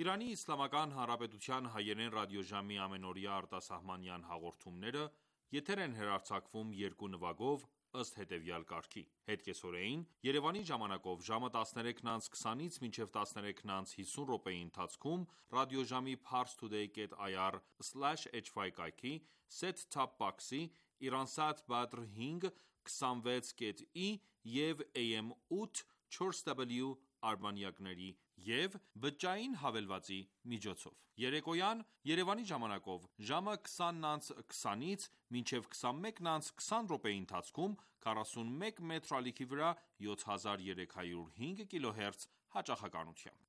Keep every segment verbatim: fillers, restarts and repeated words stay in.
Իրանի Իսլամական Հանրապետության հայերեն ռադիոժամի ամենօրյա արտասահմանյան հաղորդումները եթեր են հեռարձակվում երկու նվագով ըստ հետևյալ կարգի: Հետկեսօրեին Երևանի ժամանակով ժամը տասներեքն անց քսանից մինչև տասներեքն անց հիսուն րոպեի ընթացքում ռադիոժամի parstoday dot i r slash h y կայքի, set-top box-ի, Iransat Badr հինգ քսանվեց կետ ի և A M ութ չորս W արբանյակների և բջջային հավելվածի միջոցով: Երեկոյան Երևանի ժամանակով ժամը քսանն անց քսանից մինչև քսանմեկն անց քսան րոպեի ընթացքում քառասունմեկ մետր ալիքի վրա յոթ հազար երեք հարյուր հինգ կիլոհերց հաճախականությամբ: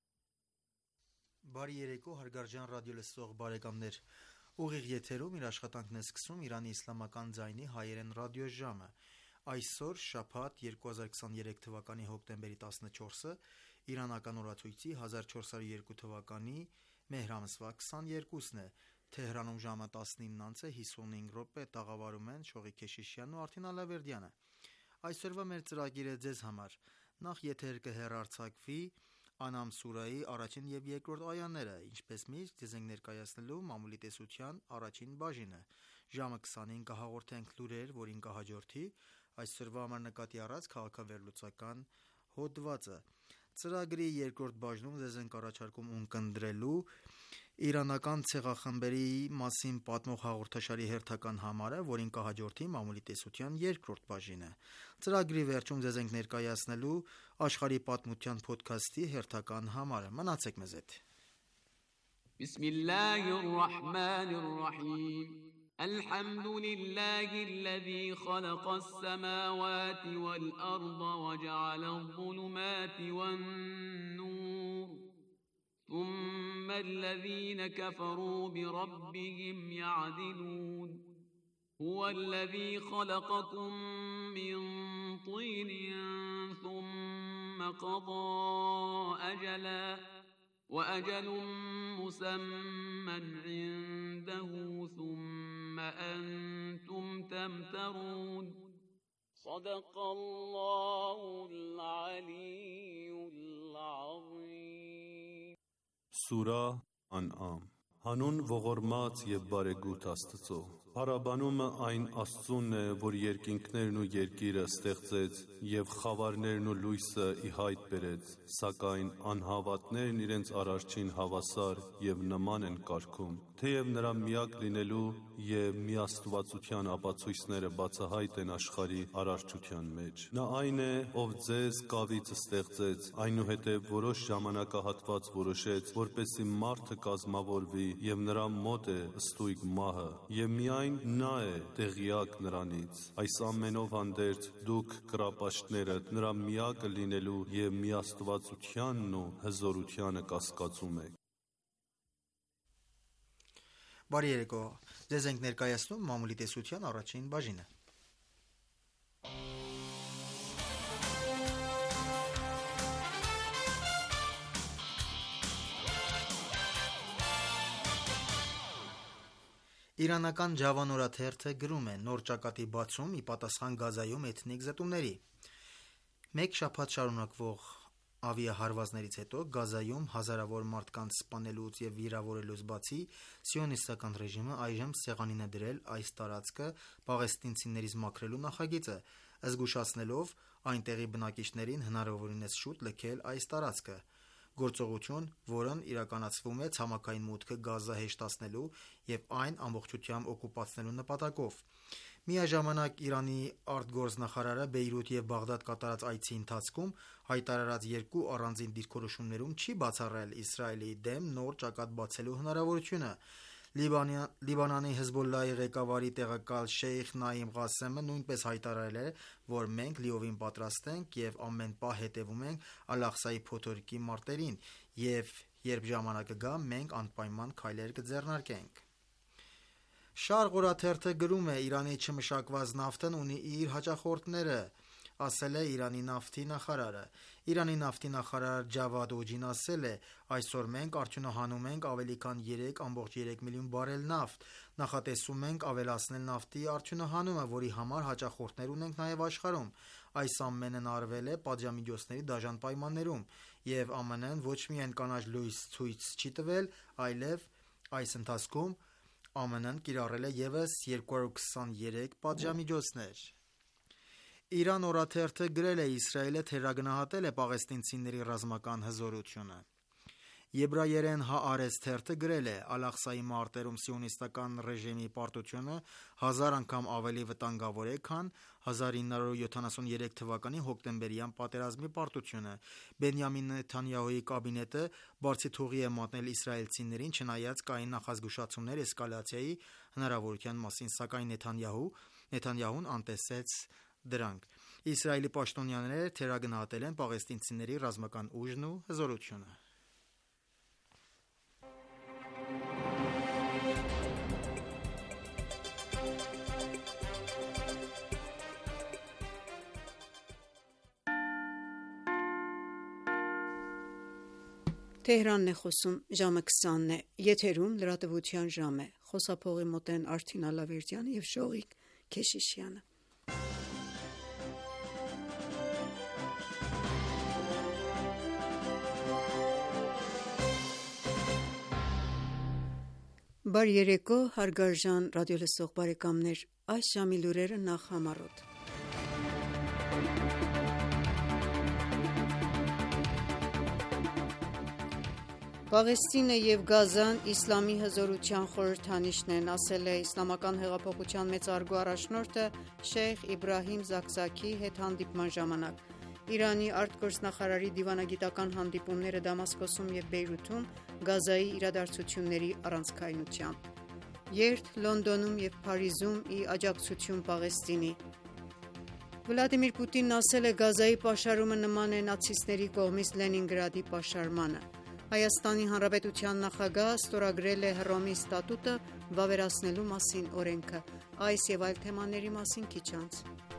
Բարի երեկո հարգարժան ռադիոլսող բարեկամներ: Ուղիղ եթերում իր աշխատանքն է սկսում Իրանի իսլամական ձայնի հայերեն ռադիոժամը: Այսօր շաբաթ երկու հազար քսաներեք թվականի հոկտեմբերի տասնչորսը իրանական օրացույցի հազար չորս հարյուր երկու թվականի մեհր ամսվա քսաներկուսն է: Թեհրանում ժամը տասնինն անց է հիսունհինգ րոպե: Տաղավարում են Շողիկ Քեշիշյանն ու Արթին Ալավերդյանը: Այսօրվա մեր ծրագիրը ձեզ համար: Նախ եթեր կհեռարձակվի Անամ սուրահի առաջին և երկրորդ այաները: Ինչպես միշտ ձեզ ենք ներկայացնելու մամուլի տեսության առաջին բաժինը: Ժամը քսանին կհաղորդենք լուրեր, որին կհաջորդի այսօրվա համար նկատի առած քաղաքավերլուծական հոդվածը: Ծրագրի երկրորդ բաժնում ձեզ ենք առաջարկում ունկնդրելու իրանական ցեղախմբերի մասին պատմող հաղորդաշարի հերթական համարը, որին կհաջորդի մամուլի տեսության երկրորդ բաժինը: Ծրագրի վերջում ձեզ ենք ներկայացնելու աշխարհի պատմության փոդքասթի հերթական համարը: Մնացեք մեզ հետ: الحمد لله الذي خلق السماوات والأرض وجعل الظلمات والنور ثم الذين كفروا بربهم يعدلون هو الذي خلقكم من طين ثم قضى أجلا وأجل مسمى عنده ثم أنتم تمترون صدق الله العلي العظيم Սուրահ Ան'ամ Հանուն ողորմած և բարեգութ Աստծո: Փառաբանումը այն Աստծունն է, որ երկինքներն ու երկիրը ստեղծեց և խավարներն ու լույսը ի հայտ բերեց: Սակայն անհավատներն իրենց Արարչին հավասար և նման են կարգում: Թեև նրա միակ լինելու և միաստվածության ապացույցները բացահայտ են աշխարհի արարչության մեջ: Նա այն է, ով ձեզ կավից ստեղծեց, այնուհետև որոշ ժամանակահատված որոշեց, որպեսզի մարդը կազմավորվի և նրա մոտ է ստույգ մահը և միայն նա է տեղյակ նրանից: Այս ամենով հանդերձ դուք կռապաշտները նրա միակը լինելու և միաստվածությանն ու հզորությանը կասկածում եք: Բարի երեկո, ձեզ ենք ներկայացնում մամուլի տեսության առաջին բաժինը: Իրանական Ջավան օրաթերթը գրում է. Նոր ճակատի բացում՝ ի պատասխան Գազայում էթնիկ զտումների: Մեկ շաբաթ շարունակվող ավիահարվածներից հետո Գազայում հազարավոր մարդկանց սպանելուց և վիրավորելուց բացի Սիոնիստական ռեժիմը այժմ սեղանին է դրել այս տարածքը պաղեստինցիներից մաքրելու նախագիծը, զգուշացնելով այնտեղի բնակիչներին հնարավորինս շուտ լքել այս տարածքը: Գործողություն, որն իրականացվում է ցամաքային մուտքը Գազա հեշտացնելու և այն ամբողջությամբ օկուպացնելու նպատակով: Միաժամանակ Իրանի արտգործնախարարը Բեյրութ և Բաղդադ կատարած այցի ընթացքում հայտարարած երկու առանձին դիրքորոշումներում չի բացառել Իսրայելի դեմ նոր ճակատ բացելու հնարավորությունը: Լիբանանի Հեզբոլլահի ղեկավարի տեղակալ Շեյխ Նաիմ Ղասեմը նույնպես հայտարարել է, որ մենք լիովին պատրաստ ենք և ամեն պահ հետևում ենք Ալ-Աղսայի փոթորկի մարտերին և երբ ժամանակը գա, մենք անպայման քայլեր կձեռնարկենք: Շարղ օրաթերթը գրում է. «Իրանի չմշակված նավթն ունի իր հաճախորդները», - ասել է Իրանի նավթի նախարարը: Իրանի նավթի նախարար Ջավադ Օջին ասել է. «Այսօր մենք արդյունահանում ենք ավելի քան երեք կόμma երեք միլիոն բարել նավթ: Նախատեսում ենք ավելացնել նավթի արդյունահանումը, որի համար հաճախորդներ ունենք նաև աշխարհում: Այս ամենն արվել է պատժամիջոցների դաժան պայմաններում: եւ ԱՄՆ -ն ոչ միայն կանաչ լույս ցույց չի տվել, այլև այս ընթացքում ԱՄՆ -ն կիրառել է եւս երկու հարյուր քսաներեք պատժամիջոցներ։ Իրան օրաթերթը գրել է. Իսրայելը թերագնահատել է պաղեստինցիների ռազմական հզորությունը։ Եբրայերեն Հաարեց թերթը գրել է. Ալ-Աղսայի մարտերում սիոնիստական ռեժիմի պարտությունը հազար անգամ ավելի վտանգավոր է, քան հազար ինը հարյուր յոթանասուներեք թվականի հոկտեմբերյան պատերազմի պարտությունը։ Բենյամին Նեթանյահուի կաբինետը բարձիթողի է մատնել իսրայելցիներին, չնայած կային նախազգուշացումներ էսկալացիայի հնարավորության մասին, սակայն Նեթանյահու Նեթանյահուն անտեսեց դրանք։ Իսրայելի պաշտոնյաները թերագնահատել են պաղեստինցիների ռազմական ուժն ու հզորությունը։ Թեհրանն է խոսում, ժամը քսանն է, եթերում լրատվության ժամ է, խոսափողի մոտ են Արթին Ալավերդյանը և Շողիկ Քեշիշյանը։ Բարի երեկո, հարգարժան ռադիոլսող բարեկամներ, այս ժամի լուրերը նախ համառոտ։ Պաղեստինը և Գազան իսլամի հզորության խորհրդանիշն են, ասել է Իսլամական հեղափոխության մեծարգո առաջնորդը Շեյխ Իբրահիմ Զաքզաքիի հետ հանդիպման ժամանակ։ Իրանի արտգործնախարարի դիվանագիտական հանդիպումները Դամասկոսում և Բեյրութում Գազայի իրադարձությունների առանցքայնությամբ։ Երթ Լոնդոնում և Փարիզում ի աջակցություն Պաղեստինի։ Վլադիմիր Պուտինն ասել է Գազայի պաշարումը նման է նացիստների կողմից Լենինգրադի պաշարմանը։ Հայաստանի Հանրապետության նախագահը ստորագրել է Հռոմի ստատուտը վավերացնելու մասին օրենքը։ Այս և այլ թեմաների մասին քիչ անց։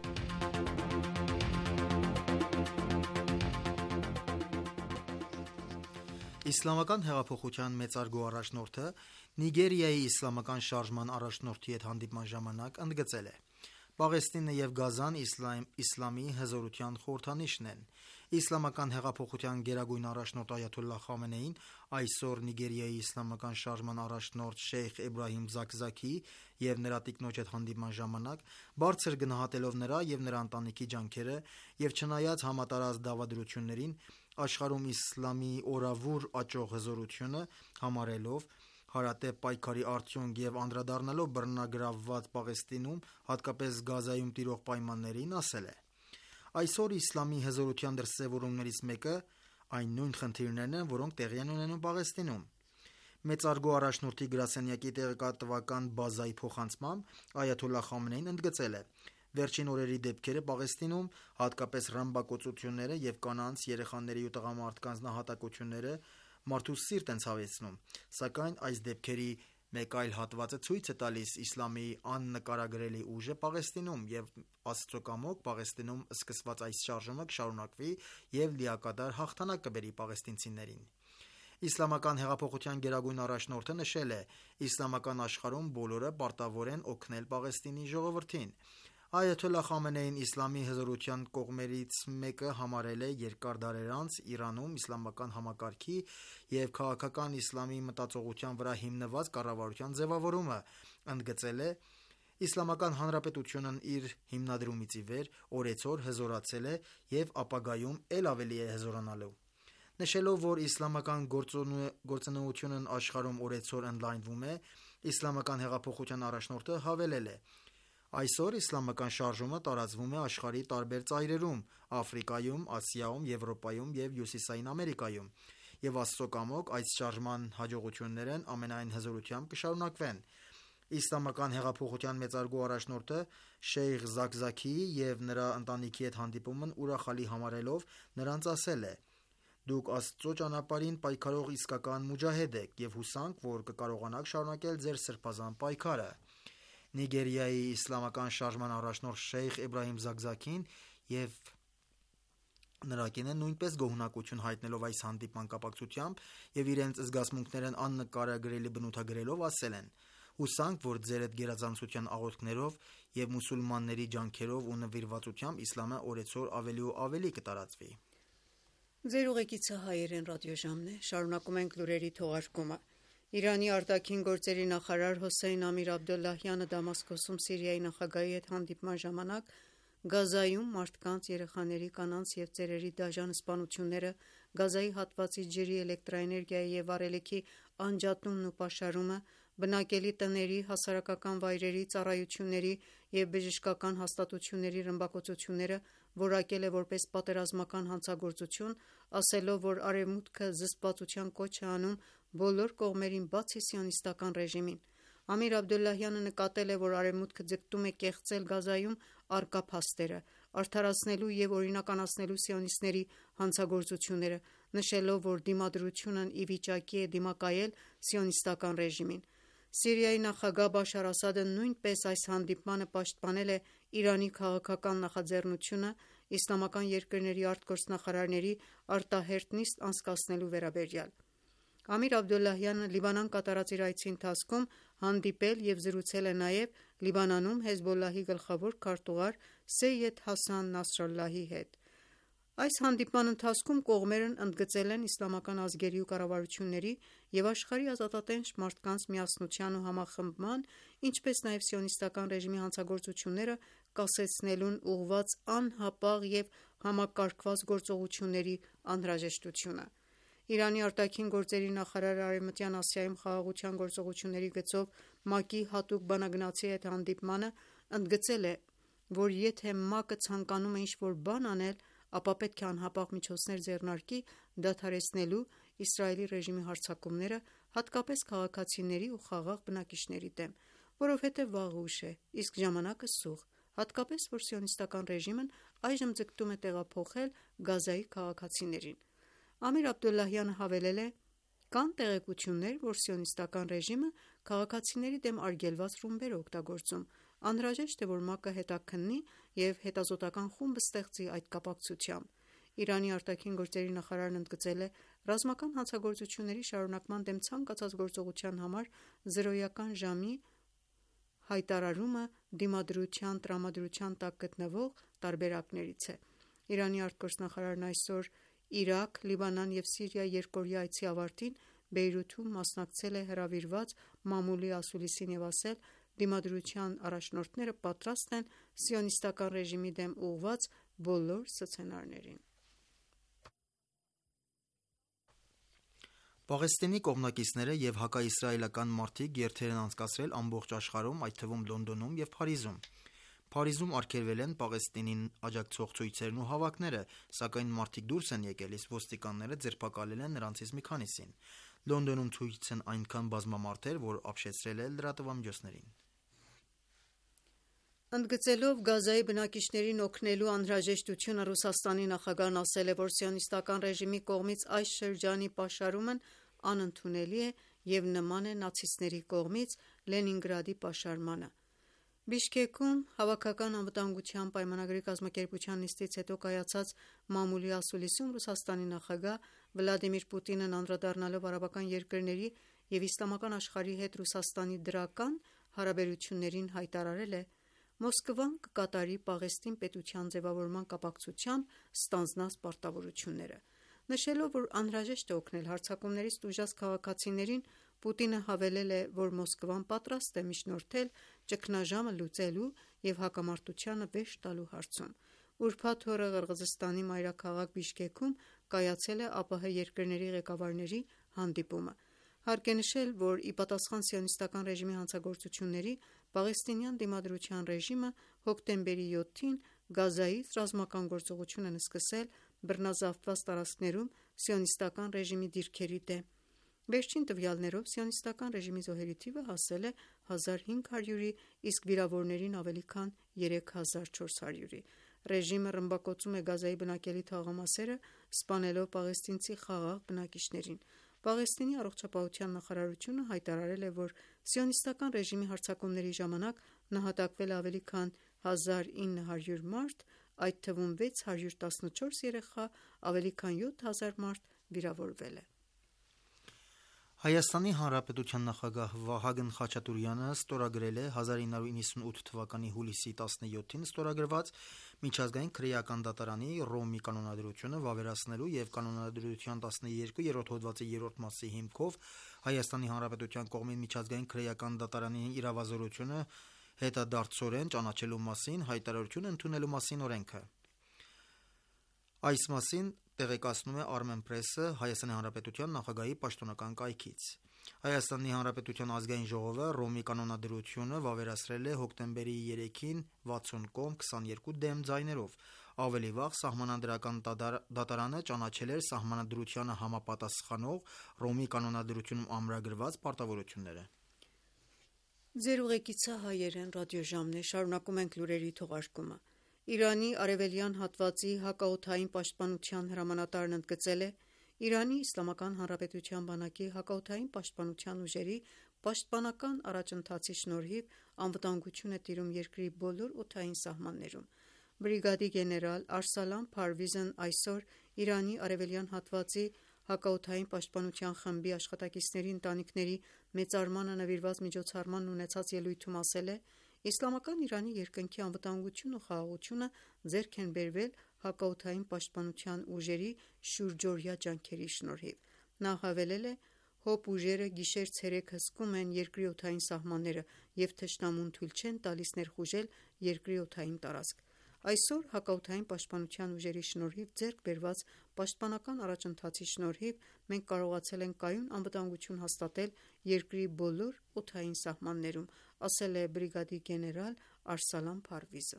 Իսլամական հեղափոխության մեծարգո առաջնորդը Նիգերիայի իսլամական շարժման առաջնորդի հետ հանդիպման ժամանակ ընդգծել է. Պաղեստինը և Գազան իսլամ, իսլամի հզորության խորհրդանիշն են։ Իսլամական հեղափոխության գերագույն առաջնորդ Այաթոլլահ Խամենեին այսօր Նիգերիայի իսլամական շարժման առաջնորդ Շեյխ Իբրահիմ Զաքզաքիի և նրա տիկնոջ հետ հանդիպման ժամանակ բարձր գնահատելով նրա և նրա ընտանիքի ջանքերը և չնայած համատարած դավադրություններին, աշխարհում իսլամի օրավուր աճող հզորությունը համարելով հարատև պայքարի արդյունք և անդրադառնալով բռնագրավված Պաղեստինում, հատկապես Գազայում տիրող պայմաններին, ասել է. Այսօր իսլամի հզորության դրսևորումներից մեկը այն նույն խնդիրներն են, որոնք տեղի են ունենում Պաղեստինում։ Մեծարգո առաջնորդի գրասենյակի տեղեկատվական բազայի փոխանցմամբ Այաթոլլահ Խամենեին ընդգծել է. Վերջին օրերի դեպքերը Պաղեստինում, հատկապես ռմբակոծությունները և կանանց, երեխաների ու տղամարդկանց նահատակությունները մարդու սիրտ են ցավեցնում, սակայն այս դեպքերի մեկ այլ հատվածը ցույց է տալիս իսլամի աննկարագրելի ուժը Պաղեստինում և Աստծո կամոք Պաղեստինում սկսված այս շարժումը կշարունակվի և լիակատար հաղթանակ կբերի պաղեստինցիներին։ Իսլամական հեղափոխության գերագույն առաջնորդը նշել է. Իսլամական աշխարհում բոլորը պարտավոր են օգնել Պաղեստինի ժողովրդին։ Այաթոլլահ Խամենեին իսլամի հզորության կողմերից մեկը համարել է երկար դարեր անց Իրանում իսլամական համակարգի և քաղաքական իսլամի մտածողության վրա հիմնված կառավարության ձևավորումը, ընդգծել է. Իսլամական Հանրապետությունն իր հիմնադրումից ի վեր օրեցօր հզորացել է և ապագայում էլ ավելի է հզորանալու։ Նշելով, որ իսլամական գործունեությունն աշխարհում օրեցօր ընդլայնվում է, Իսլամական հեղափոխության առաջնորդը հավելել է. Այսօր իսլամական շարժումը տարածվում է աշխարհի տարբեր ծայրերում՝ Աֆրիկայում, Ասիայում, Եվրոպայում և Հյուսիսային Ամերիկայում, և Աստծո կամոք այս շարժման հաջողություններն ամենայն հզորությամբ կշարունակվեն։ Իսլամական հեղափոխության մեծարգո առաջնորդը Շեյխ Զաքզաքիի և նրա ընտանիքի հետ հանդիպումն ուրախալի համարելով նրանց ասել է. Դուք Աստծո ճանապարհին պայքարող իսկական մուջահեդ եք և հուսանք, որ կկարողանաք շարունակել ձեր սրբազան պայքարը։ Նիգերիայի իսլամական շարժման առաջնորդ Շեյխ Իբրահիմ Զաքզաքին և նրա կինը նույնպես գոհունակություն հայտնելով այս հանդիպման կապակցությամբ և իրենց զգացմունքներն աննկարագրելի բնութագրելով ասել են. Հուսանք, որ ձերդ գերազանցության աղոթքներով և մուսուլմանների ջանքերով ու նվիրվածությամբ իսլամը օրեցօր ավելի ու ավելի կտարածվի։ Ձեր ուղեկիցը հայերեն ռադիոժամն է, շարունակում ենք լուրերի թողարկումը։ Իրանի արտաքին գործերի նախարար Հոսեյն Ամիր Աբդոլլահյանը Դամասկոսում Սիրիայի նախագահի հետ հանդիպման ժամանակ Գազայում մարդկանց, երեխաների, կանանց և ծերերի դաժան սպանությունները, Գազայի հատվածի ջրի, էլեկտրաէներգիայի և վառելիքի անջատումն ու պաշարումը, բնակելի տների, հասարակական վայրերի, ծառայությունների և բժշկական հաստատությունների ռմբակոծությունները որակել է որպես պատերազմական հանցագործություն, ասելով, որ Արևմուտքը զսպվածության կոչ է անում բոլոր կողմերին, բացի Սիոնիստական ռեժիմին։ Ամիր Աբդոլլահյանը նկատել է, որ Արևմուտքը ձգտում է կեղծել Գազայում առկա փաստերը, արդարացնելու և օրինականացնելու սիոնիստների հանցագործությունները, նշելով, որ դիմադրությունն ի վիճակի է դիմակայել Սիոնիստական ռեժիմին։ Սիրիայի նախագահ Բաշար Ասադը նույնպես այս հանդիպմանը պաշտպանել է Իրանի քաղաքական նախաձեռնությունը իսլամական երկրների արտգործնախարարների արտահերթ նիստ անցկացնելու վերաբերյալ։ Ամիր Աբդոլլահյանը Լիբանան կատարած իր այցի ընթացքում հանդիպել և զրուցել է նաև Լիբանանում Հեզբոլլահի գլխավոր քարտուղար Սեյյեդ Հասան Նասրալլահի հետ։ Այս հանդիպման ընթացքում կողմերն ընդգծել են իսլամական ազգերի ու կառավարությունների և աշխարհի ազատատենչ մարդկանց միասնության ու համախմբման, ինչպես նաև Սիոնիստական ռեժիմի հանցագործությունները կասեցնելուն ուղղված անհապաղ և համակարգված գործողությունների անհրաժեշտությունը։ Իրանի արտաքին գործերի նախարարը Արևմտյան Ասիայում խաղաղության գործողությունների գծով ՄԱԿ-ի հատուկ բանագնացի հետ հանդիպմանը ընդգծել է, որ եթե ՄԱԿ-ը ցանկանում է ինչ-որ բան անել, ապա պետք է անհապաղ միջոցներ ձեռնարկի դադարեցնելու Իսրայելի ռեժիմի հարձակումները, հատկապես քաղաքացիների ու խաղաղ բնակիչների դեմ, որովհետև վաղ ուշ է, իսկ ժամանակը սուղ, հատկապես որ Սիոնիստական ռեժիմն այժմ ձգտում է տեղափոխել Գազայի քաղաքացիներին։ Ամիր Աբդոլլահյանը հավելել է. «Կան տեղեկություններ, որ Սիոնիստական ռեժիմը քաղաքացիների դեմ արգելված ռումբեր է օգտագործում։ Անհրաժեշտ է, որ ՄԱԿ-ը հետաքննի և հետազոտական խումբ ստեղծի այդ կապակցությամբ»։ Իրանի արտաքին գործերի նախարարն ընդգծել է ռազմական հանցագործությունների շարունակման դեմ ցանկացած գործողության համար զրոյական ժամի հայտարարումը դիմադրության տրամադրության տակ գտնվող տարբերակներից է։ Իրանի արտգործնախարարն այսօր Իրաք, Լիբանան և Սիրիա երկօրյա այցի ավարտին Բեյրութում մասնակցել է հրավիրված մամուլի ասուլիսին և ասել. «Դիմադրության առաջնորդները պատրաստ են Սիոնիստական ռեժիմի դեմ ուղղված բոլոր սցենարներին»։ Պաղեստինի կողմնակիցները և հակաիսրայելական մարդիկ երթեր են անցկացրել ամբողջ աշխարհում, այդ թվում Լոնդոնում և Փարիզում։ Փարիզում արգելվել են Պաղեստինին աջակցող ցույցերն ու հավաքները, սակայն մարդիկ դուրս են եկել, իսկ ոստիկանները ձերբակալել են նրանցից մի քանիսին։ Լոնդոնում ցույցն այնքան բազմամարդ էր, որ ապշեցրել է լրատվամիջոցներին։ Ընդգծելով Գազայի բնակիչներին օգնելու անհրաժեշտությունը, Ռուսաստանի նախագահն ասել է, որ Սիոնիստական ռեժիմի կողմից այս շրջանի պաշարումն անընդունելի է և նման է նացիստների կողմից Լենինգրադի պաշարմանը։ Բիշքեքում Հավաքական անվտանգության պայմանագրի կազմակերպության նիստից հետո կայացած մամուլի ասուլիսում Ռուսաստանի նախագահ Վլադիմիր Պուտինն անդրադառնալով արաբական երկրների և իսլամական աշխարհի հետ Ռուսաստանի դրական հարաբերություններին հայտարարել է. «Մոսկվան կկատարի Պաղեստին պետության ձևավորման կապակցությամբ ստանձնած պարտավորությունները»։ Նշելով, որ անհրաժեշտ է օգնել հարձակումներից տուժած քաղաքացիներին, Պուտինը հավելել է, որ Մոսկվան պատրաստ է միջնորդել ճգնաժամը լուծելու և հակամարտությանը վերջ տալու հարցում։ Ուրբաթ օրը Ղրղզստանի մայրաքաղաք Բիշքեքում կայացել է ԱՊՀ երկրների ղեկավարների հանդիպումը։ Հարկ է նշել, որ ի պատասխան Սիոնիստական ռեժիմի հանցագործությունների, Պաղեստինյան դիմադրության ռեժիմը հոկտեմբերի յոթին Գազայից ռազմական գործողություն են սկսել բռնազավթված տարածքներում Սիոնիստական ռեժիմի դիրքերի դեմ։ Վերջին տվյալներով Սիոնիստական ռեժիմի զոհերի թիվը հասել է հազար հինգ հարյուրի, իսկ վիրավորներին ավելի քան երեք հազար չորս հարյուրի։ Ռեժիմը ռմբակոծում է Գազայի բնակելի թաղամասերը, սպանելով պաղեստինցի խաղաղ բնակիչներին։ Պաղեստինի առողջապահության նախարարությունը հայտարարել է, որ Սիոնիստական ռեժիմի հարձակումների ժամանակ նահատակվել է ավելի քան հազար ինը հարյուր մարդ, այդ թվում վեց հարյուր տասնչորս երեխա, ավելի քան յոթ հազար մարդ վիրավորվել է։ Հայաստանի Հանրապետության նախագահ Վահագն Խաչատուրյանը ստորագրել է հազար ինը հարյուր նվաթ թվականի հուլիսի տասնյոթին ստորագրված միջազգային քրեական դատարանի Ռոմի կանոնադրությունը վավերացնելու եւ կանոնադրության տասնյոթերորդ հոդվածի երրորդ մասի հիմքով Հայաստանի Հանրապետության կողմին միջազգային քրեական դատարանի իրավազորությունը հետադարձորեն ճանաչելու մասին հայտարարություն ընդունելու մասին օրենքը։ Այս մասին տեղեկացնում է Armenpress-ը Հայաստանի Հանրապետության նախագահի պաշտոնական կայքից։ Հայաստանի Հանրապետության ազգային ժողովը Ռոմի կանոնադրությունը վավերացրել է հոկտեմբերի երեքին վաթսուն կողմ քսաներկու դեմ ձայներով։ Ավելի վաղ Սահմանադրական դատարանը ճանաչել էր Սահմանադրությանը համապատասխանող Ռոմի կանոնադրությունում ամրագրված պարտավորությունները։ Ձեր ուղեկիցը հայերեն ռադիոժամն է, շարունակում ենք լուրերի թողարկումը։ Իրանի արևելյան հատվածի հակաօդային պաշտպանության հրամանատարն ընդգծել է. Իրանի Իսլամական Հանրապետության բանակի հակաօդային պաշտպանության ուժերի պաշտպանական առաջընթացի շնորհիվ անվտանգություն է տիրում երկրի բոլոր օդային սահմաններում։ Բրիգադի գեներալ Արսալան Փարվիզն այսօր Իրանի արևելյան հատվածի հակաօդային պաշտպանության խմբի աշխատակիցների ընտանիքների մեծարմանը նվիրված միջոցառմանն ունեցած ելույթում ասել է. Իսլամական Իրանի երկնքի անվտանգությունն ու խաղաղությունը ձեռք են բերվել հակաօդային պաշտպանության ուժերի շուրջօրյա ջանքերի շնորհիվ։ Նա հավելել է. Հոբ ուժերը գիշեր-ցերեկ հսկում են երկրի օդային սահմանները և թշնամուն թույլ չեն տալիս ներխուժել երկրի օդային տարածք։ Այսօր հակաօդային պաշտպանության ուժերի շնորհիվ ձեռք բերված պաշտպանական առաջընթացի շնորհիվ մենք կարողացել ենք կայուն անվտանգություն հաստատել երկրի բոլոր օդային սահմաններում, ասել է բրիգադի գեներալ Արսալան Փարվիզը։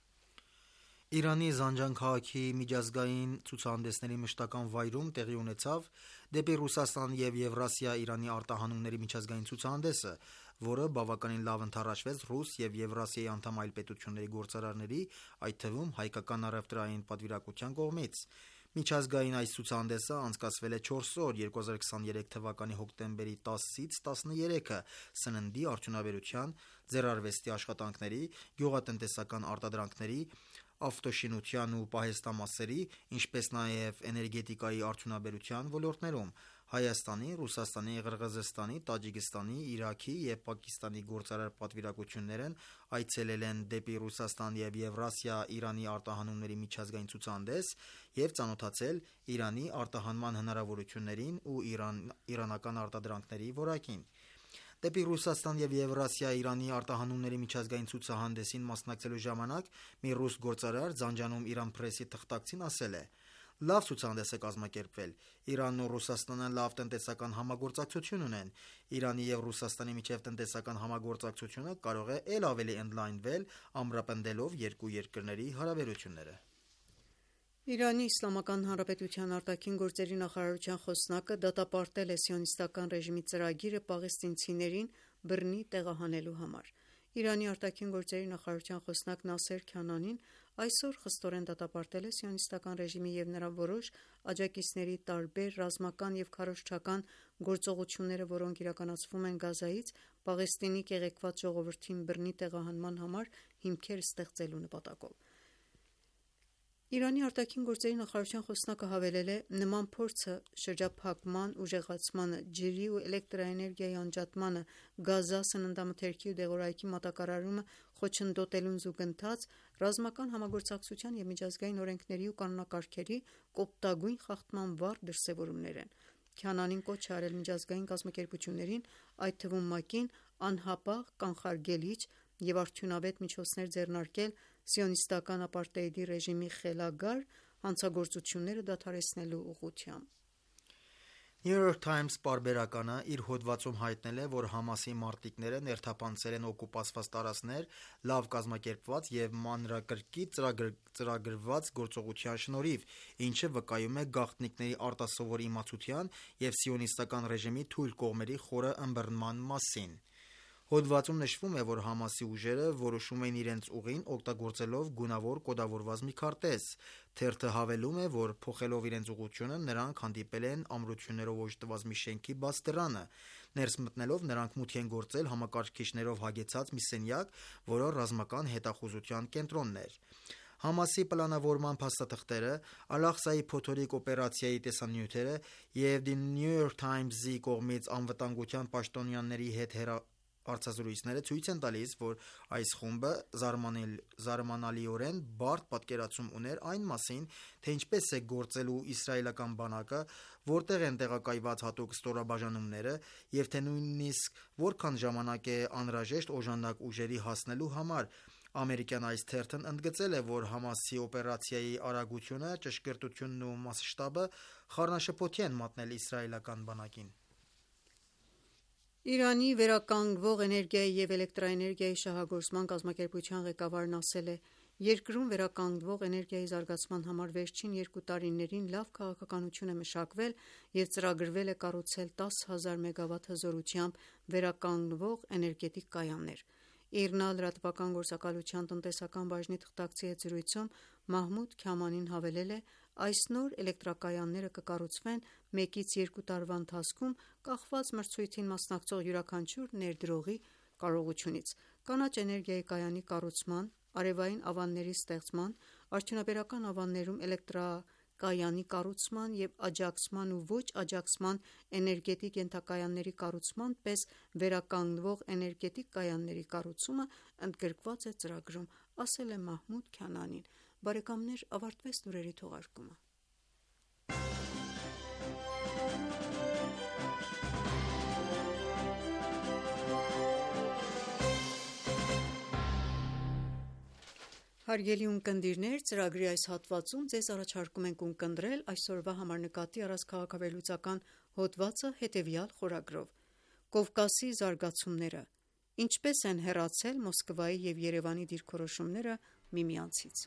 Իրանի Զանջան քաղաքի միջազգային ցուցահանդեսների մշտական վայրում տեղի ունեցավ դեպի Ռուսաստան և Եվրասիա Իրանի արտահանումների միջազգային ցուցահանդեսը, որը բավականին լավ ընդառաջվեց ռուս և Եվրասիայի անդամ այլ պետությունների գործարարների, այդ թվում հայկական առևտրային պատվիրակության կողմից։ Միջազգային այս ցուցահանդեսը անցկացվել է չորս օր՝ երկու հազար քսաներեք թվականի հոկտեմբերի տասից տասներեքը սննդի արդյունաբերության, ձեռարվեստի աշխատանքների, գյուղատնտեսական արտադրանքների, ավտոշինության ու պահեստամասերի, ինչպես նաև էներգետիկայի արդյունաբերության ոլորտներում։ Հայաստանի, Ռուսաստանի, Ղրղզստանի, Տաջիկստանի, Իրաքի և Պակիստանի գործարար պատվիրակություններն այցելել են դեպի Ռուսաստան և Եվրասիա Իրանի արտահանումների միջազգային ցուցահանդես և ծանոթացել Իրանի արտահանման հնարավորություններին ու իրան, իրանական արտադրանքների որակին։ Դեպի Ռուսաստան և Եվրասիա Իրանի արտահանումների միջազգային ցուցահանդեսին մասնակցելու ժամանակ մի ռուս գործարար Զանջանում Իրանpress-ի թղթակցին ասել է. Լավ ցուցահանդես է կազմակերպվել։ Իրանն ու Ռուսաստանը լավ տնտեսական համագործակցություն ունեն։ Իրանի և Ռուսաստանի միջև տնտեսական համագործակցությունը կարող է ել ավելի ընդլայնվել, ամրապնդելով երկու երկրների հարաբերությունները։ Իրանի Իսլամական Հանրապետության արտաքին գործերի նախարարության խոսնակը դատապարտել է սիոնիստական ռեժիմի ծրագիրը պաղեստինցիներին բռնի տեղահանելու համար։ Իրանի արտաքին գործերի նախարարության խոսնակ Նասեր Քանանին այսօր խստորեն դատապարտել է սիոնիստական ռեժիմի և նրա որոշ աջակիցների տարբեր ռազմական և քարոզչական գործողությունները, որոնք իրականացվում են Գազայից Պաղեստինի կեղեքված ժողովրդին բռնի տեղահանման համար հիմքեր ստեղծելու նպատակով։ Իրանի արտաքին գործերի նախարարության խոսնակը հավելել է. նման փորձը շրջափակման, ուժեղացմանը, ջրի ու էլեկտրաէներգիայի անջատմանը, Գազա սննդամթերքի ու դեղորայքի մատակարարումը խոչընդոտելուն զուգընթաց, ռազմական համագործակցության և միջազգային օրենքների ու կանոնակարգերի կոպտագույն խախտման վառ դրսևորումներ են։ Քանանին կոչ է արել միջազգային կազմակերպություններին, այդ թվում ՄԱԿ-ին, անհապաղ, կանխարգելիչ և արդյունավետ միջոցներ ձեռնարկել սիոնիստական ապարտեիդի ռեժիմի խելագար հանցագործությունները դադարեցնելու ուղղությամբ։ New York Times պարբերականը իր հոդվածում հայտնել է, որ Համասի մարտիկները ներթափանցել են օկուպացված տարածքներ լավ կազմակերպված և մանրակրկիտ ծրագրված գործողության շնորհիվ, ինչը վկայում է գաղտնիքների արտասովոր իմացության և սիոնիստական ռեժիմի թույլ կողմերի խորը ըմբռնման մասին։ Հոդվածում նշվում է, որ Համասի ուժերը որոշում էին իրենց ուղին օգտագործելով գունավոր կոդավորված մի քարտեզ։ Թերթը հավելում է, որ փոխելով իրենց ուղղությունը նրանք հանդիպել են ամրություններով օժտված մի շենքի բաց դռանը։ Ներս մտնելով նրանք մուտք են գործել համակարգիչներով հագեցած մի սենյակ, որը ռազմական հետախուզության կենտրոնն էր։ Համասի պլանավորման փաստաթղթերը, Ալ-Աղսայի փոթորիկ օպերացիայի տեսանյութերը և The New York Times-ի կողմից անվտանգության պաշտոնյաների հետ հարցազրույցները ցույց են տալիս, որ այս խումբը զարմանալիորեն բարդ պատկերացում ուներ այն մասին, թե ինչպես է գործելու իսրայելական բանակը, որտեղ են տեղակայված հատուկ ստորաբաժանումները և թե նույնիսկ որքան ժամանակ է անհրաժեշտ օժանդակ ուժերի հասնելու համար։ Ամերիկյան այս թերթն ընդգծել է, որ Համասի օպերացիայի արագությունը, ճշգրտությունն ու մասշտաբը խառնաշփոթի են մատնել իսրայելական բանակին։ Իրանի վերականգնվող էներգիայի և էլեկտրաէներգիայի շահագործման կազմակերպության ղեկավարն ասել է. «Երկրում վերականգնվող էներգիայի զարգացման համար վերջին երկու տարիներին լավ քաղաքականություն է մշակվել և ծրագրվել է կառուցել տասը հազար մեգավատ հզորությամբ վերականգնվող էներգետիկ կայաններ»։ ԻՌՆԱ լրատվական գործակալության տնտեսական բաժնի թղթակցի հետ զրույցում Մահմուդ Քամանին հավելել է. «Այս նոր էլեկտրակայանները կկառուցվեն մեկից երկու տարվա ընթացքում՝ կախված մրցույթին մասնակցող յուրաքանչյուր ներդրողի կարողությունից։ Կանաչ էներգիայի կայանի կառուցման, արևային ավանների ստեղծման, արդյունաբերական ավաններում էլեկտրակայանի կառուցման և աջակցման ու ոչ աջակցման էներգետիկ ենթակայանների կառուցման պես վերականգնվող էներգետիկ կայանների կառուցումը ընդգրկված է ծրագրում»,- ասել է Մահմուդ Քանանին։ Բարեկամներ ավարտվեց լուրերի թողարկումը։ Հարգելի ունկնդիրներ, ծրագրի այս հատվածում ձեզ առաջարկում ենք ունկնդրել այսօրվա համար նկատի առած քաղաքավերլուծական հոդվածը հետևյալ խորագրով. Կովկասի զարգացումները. ինչպե՞ս են հեռացել Մոսկվայի և Երևանի դիրքորոշումները միմյանցից։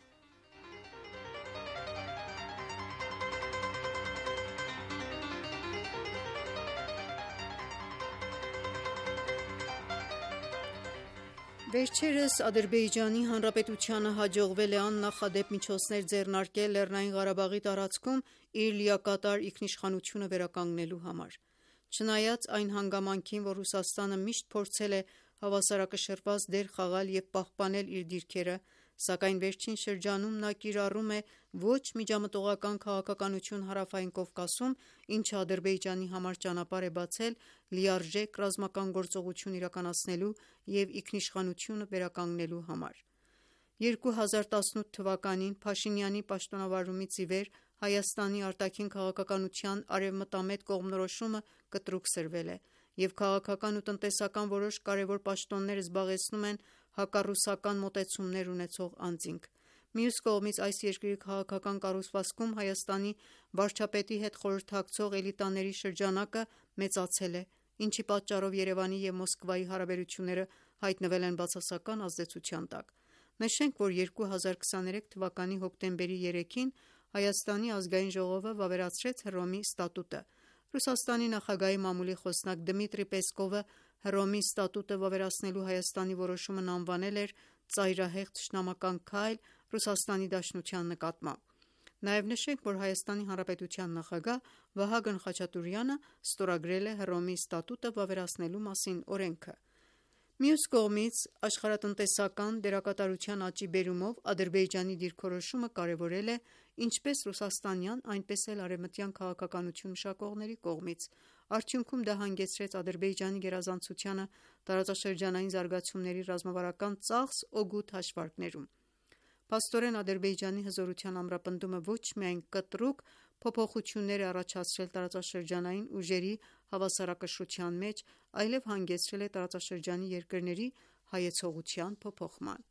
Վերջերս Ադրբեջանի Հանրապետությանը հաջողվել է աննախադեպ միջոցներ ձեռնարկել Լեռնային Ղարաբաղի տարածքում իր լիակատար ինքնիշխանությունը վերականգնելու համար։ Չնայած այն հանգամանքին, որ Ռուսաստանը միշտ փորձել է հավասարակշռված դեր խաղալ և պահպանել իր դիրքերը, սակայն վերջին շրջանում նա կիրառում է ոչ միջամտողական քաղաքականություն Հարավային Կովկասում, ինչը Ադրբեջանի համար ճանապարհ է բացել լիարժեք ռազմական գործողություն իրականացնելու և ինքնիշխանությունը վերականգնելու համար։ երկու հազար տասնութ թվականին Փաշինյանի պաշտոնավարումից ի վեր Հայաստանի արտաքին քաղաքականության արևմտամետ կողմնորոշումը կտրուկ սրվել է, և քաղաքական ու տնտեսական որոշ կարևոր պաշտոններ զբաղեցնում են հակառուսական մոտեցումներ ունեցող անձինք։ Մյուս կողմից, այս երկրի քաղաքական կառուցվածքում Հայաստանի վարչապետի հետ խորհրդակցող էլիտաների շրջանակը մեծացել է, ինչի պատճառով Երևանի և Մոսկվայի հարաբերությունները հայտնվել են բացասական ազդեցության տակ։ Նշենք, որ երկու հազար քսաներեք թվականի հոկտեմբերի երեքին Հայաստանի ազգային ժողովը վավերացրեց Հռոմի ստատուտը։ Ռուսաստանի նախագահի մամուլի խոսնակ Դմիտրի Պեսկովը Հռոմի ստատուտը վավերացնելու Հայաստանի որոշումն անվանել էր ծայրահեղ թշնամական քայլ Ռուսաստանի Դաշնության նկատմամբ։ Նաև նշենք, որ Հայաստանի Հանրապետության նախագահ Վահագն Խաչատուրեանը ստորագրել է Հռոմի ստատուտը վավերացնելու մասին օրենքը։ Մյուս կողմից, աշխարհատնտեսական դերակատարության աճի բերումով Ադրբեջանի դիրքորոշումը կարևորել է ինչպես ռուսաստանյան, այնպես էլ արևմտյան քաղաքականություն մշակողների կողմից։ Արդյունքում դա հանգեցրեց Ադրբեջանի գերազանցությանը տարածաշրջանային զարգացումների ռազմավարական ծախս օգուտ հաշվարկներում։ Փաստորեն, Ադրբեջանի հզորության ամրապնդումը ոչ միայն կտրուկ փոփոխություններ է առաջացրել տարածաշրջանային ուժերի հավասարակշռության մեջ, այլև հանգեցրել է տարածաշրջանի երկրների հայեցողության փոփոխման։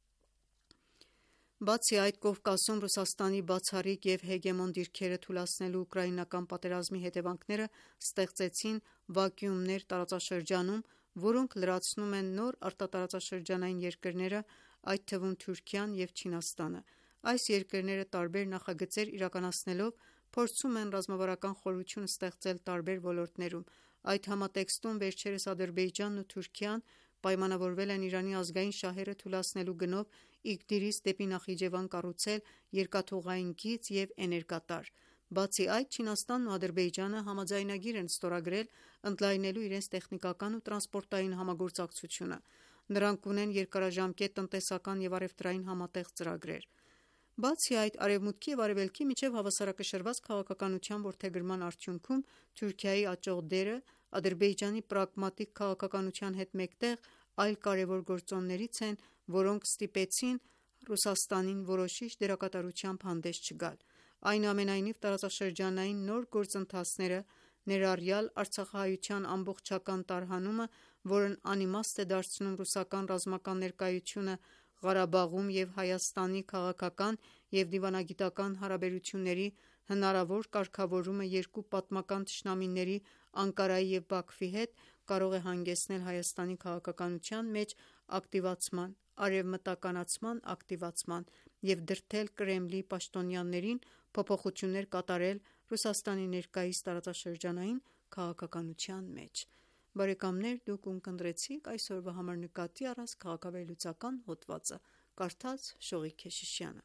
Բացի այդ, Կովկասում Ռուսաստանի բացառիկ և հեգեմոն դիրքերը թուլացնելու ուկրաինական պատերազմի հետևանքները ստեղծեցին վակուումներ տարածաշրջանում, որոնք լրացնում են նոր արտատարածաշրջանային երկրները, այդ թվում Թուրքիան և Չինաստանը։ Այս երկրները տարբեր նախագծեր իրականացնելով փորձում են ռազմավարական խորություն ստեղծել տարբեր ոլորտներում։ Այդ համատեքստում վերջերս Ադրբեջանն ու Թուրքիան պայմանավորվել են Իրանի ազգային շահերը թուլացնելու գնով Իգդիրից դեպի Նախիջևան կառուցել երկաթուղային գիծ և էներգատար։ Բացի այդ, Չինաստանն ու Ադրբեջանը համաձայնագիր են ստորագրել ընդլայնելու իրենց տեխնիկական ու տրանսպորտային համագործակցությունը։ Նրանք ունեն երկարաժամկետ տնտեսական եւ առևտրային համատեղ ծրագրեր։ Բացի այդ, Արևմուտքի եւ Արևելքի միջև հավասարակշռված քաղաքականության որդեգրման արդյունքում Թուրքիայի աճող դերը Ադրբեջանի պրագմատիկ քաղաքականության հետ մեկտեղ այլ կարևոր գործոններից են, որոնք ստիպեցին Ռուսաստանին որոշիչ դերակատարությամբ հանդես չգալ։ Այնուամենայնիվ, տարածաշրջանային նոր գործընթացները, ներառյալ արցախահայության ամբողջական տարհանումը, որն անիմաստ է դարձնում ռուսական ռազմական ներկայությունը Ղարաբաղում և Հայաստանի քաղաքական և դիվանագիտական հարաբերությունների հնարավոր կարգավորումը երկու պատմական թշնամիների Անկարայի և Բաքվի հետ, կարող է հանգեցնել Հայաստանի քաղաքականության մեջ ակտիվացման, արևմտականացման ակտիվացման և դրդել Կրեմլի պաշտոնյաներին փոփոխություններ կատարել Ռուսաստանի ներկայիս տարածաշրջանային քաղաքականության մեջ։ Բարեկամներ, դուք ունկնդրեցիք այսօրվա համար նկատի առած քաղաքավերլուծական հոդվածը։ Կարդաց Շողիկ Քեշիշյանը։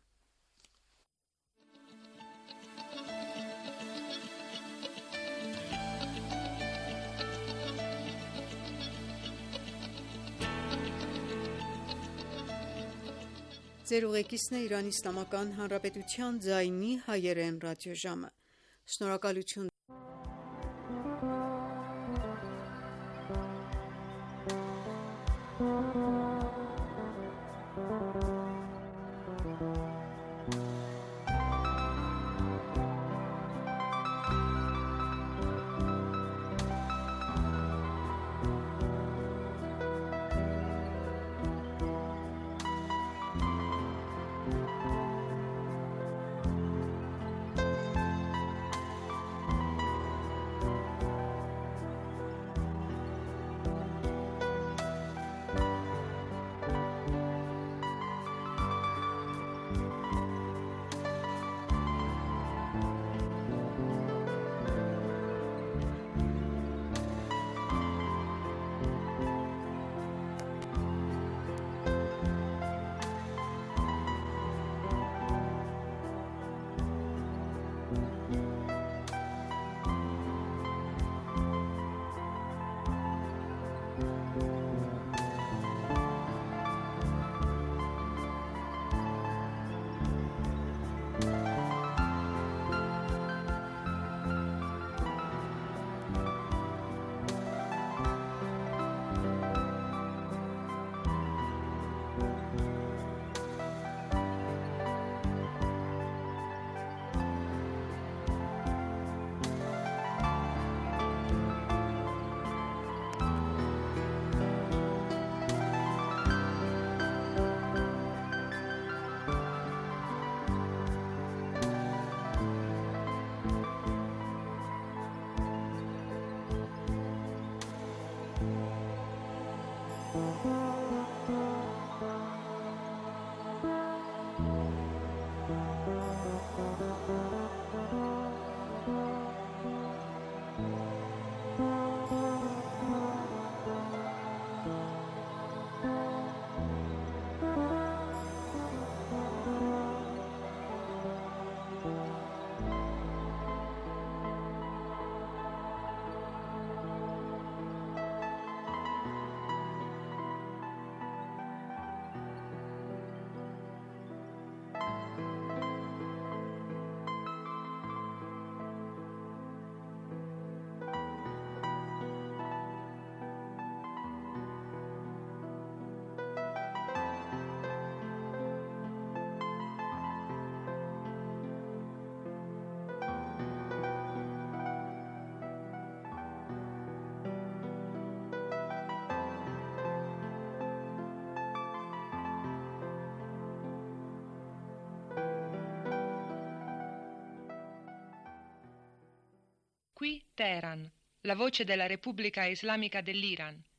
Ձեր ուղեկիցն է Իրանի Իսլամական Հանրապետության ձայնի հայերեն ռադիոժամը։ Շնորհակալություն։ Qui Teheran, la voce della Repubblica Islamica dell'Iran.